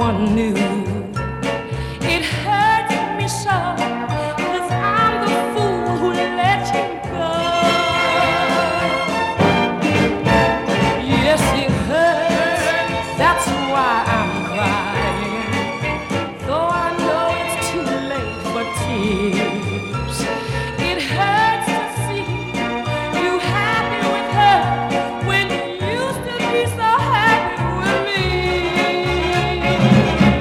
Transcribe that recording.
someone new. It hurts me so, 'cause I'm the fool who let you go. Yes, it hurts, that's why I'm crying, though I know it's too late for tears.